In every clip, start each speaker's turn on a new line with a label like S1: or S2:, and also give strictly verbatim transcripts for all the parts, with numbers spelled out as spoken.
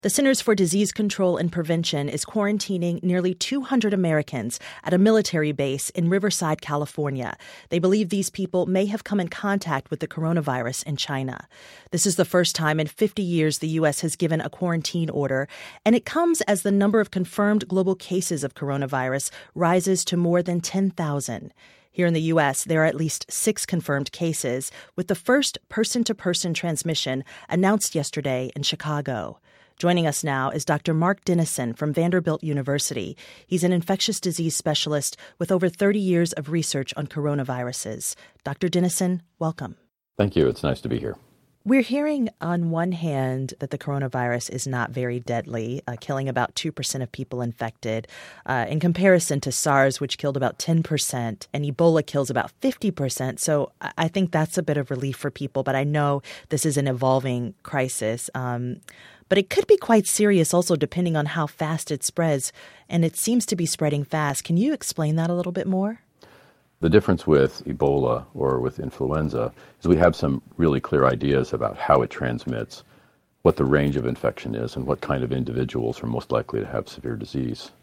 S1: The Centers for Disease Control and Prevention is quarantining nearly two hundred Americans at a military base in Riverside, California. They believe these people may have come in contact with the coronavirus in China. This is the first time in fifty years the U S has given a quarantine order, and it comes as the number of confirmed global cases of coronavirus rises to more than ten thousand. Here in the U S, there are at least six confirmed cases, with the first person-to-person transmission announced yesterday in Chicago. Joining us now is Doctor Mark Dennison from Vanderbilt University. He's an infectious disease specialist with over thirty years of research on coronaviruses. Doctor Dennison, welcome.
S2: Thank you. It's nice to be here.
S1: We're hearing on one hand that the coronavirus is not very deadly, uh, killing about two percent of people infected, uh, in comparison to SARS, which killed about ten percent, and Ebola kills about fifty percent. So I think that's a bit of relief for people, but I know this is an evolving crisis. Um, but it could be quite serious also depending on how fast it spreads, and it seems to be spreading fast. Can you explain that a little bit more?
S2: The difference with Ebola or with influenza is we have some really clear ideas about how it transmits, what the range of infection is, and what kind of individuals are most likely to have severe disease.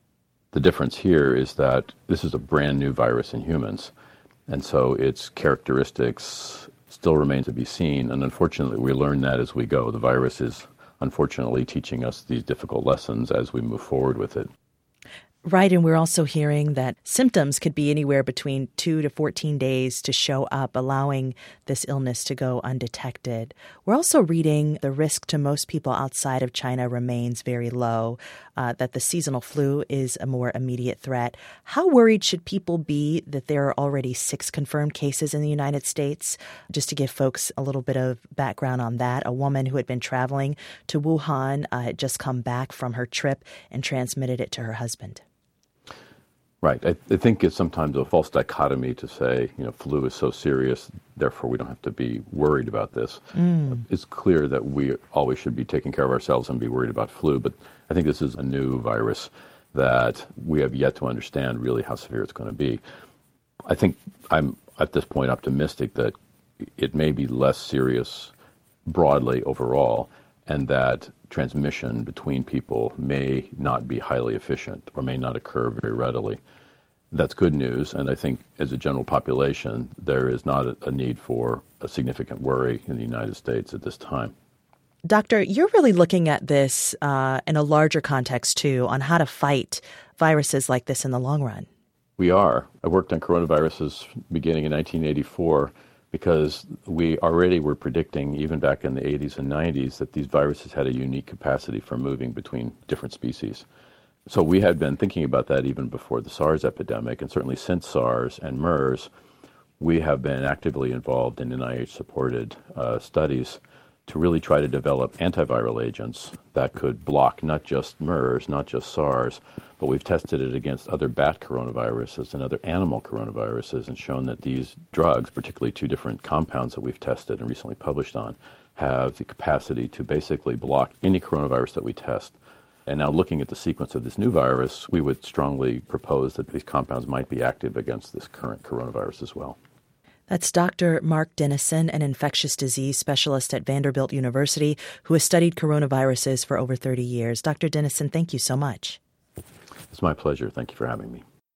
S2: The difference here is that this is a brand new virus in humans, and so its characteristics still remain to be seen, and unfortunately we learn that as we go. The virus is unfortunately teaching us these difficult lessons as we move forward with it.
S1: Right, and we're also hearing that symptoms could be anywhere between two to fourteen days to show up, allowing this illness to go undetected. We're also reading the risk to most people outside of China remains very low, uh, that the seasonal flu is a more immediate threat. How worried should people be that there are already six confirmed cases in the United States? Just to give folks a little bit of background on that, a woman who had been traveling to Wuhan uh, had just come back from her trip and transmitted it to her husband.
S2: Right. I, I think it's sometimes a false dichotomy to say, you know, flu is so serious, therefore we don't have to be worried about this. Mm. It's clear that we always should be taking care of ourselves and be worried about flu, but I think this is a new virus that we have yet to understand really how severe it's going to be. I think I'm at this point optimistic that it may be less serious broadly overall, and that transmission between people may not be highly efficient or may not occur very readily. That's good news, and I think as a general population, there is not a, a need for a significant worry in the United States at this time.
S1: Doctor, you're really looking at this uh, in a larger context, too, on how to fight viruses like this in the long run.
S2: We are. I worked on coronaviruses beginning in nineteen eighty-four because we already were predicting, even back in the eighties and nineties, that these viruses had a unique capacity for moving between different species. So we had been thinking about that even before the SARS epidemic, and certainly since SARS and MERS, we have been actively involved in N I H-supported uh, studies to really try to develop antiviral agents that could block not just MERS, not just SARS, but we've tested it against other bat coronaviruses and other animal coronaviruses and shown that these drugs, particularly two different compounds that we've tested and recently published on, have the capacity to basically block any coronavirus that we test. And now looking at the sequence of this new virus, we would strongly propose that these compounds might be active against this current coronavirus as well.
S1: That's Doctor Mark Dennison, an infectious disease specialist at Vanderbilt University who has studied coronaviruses for over thirty years. Doctor Dennison, thank you so much.
S2: It's my pleasure. Thank you for having me.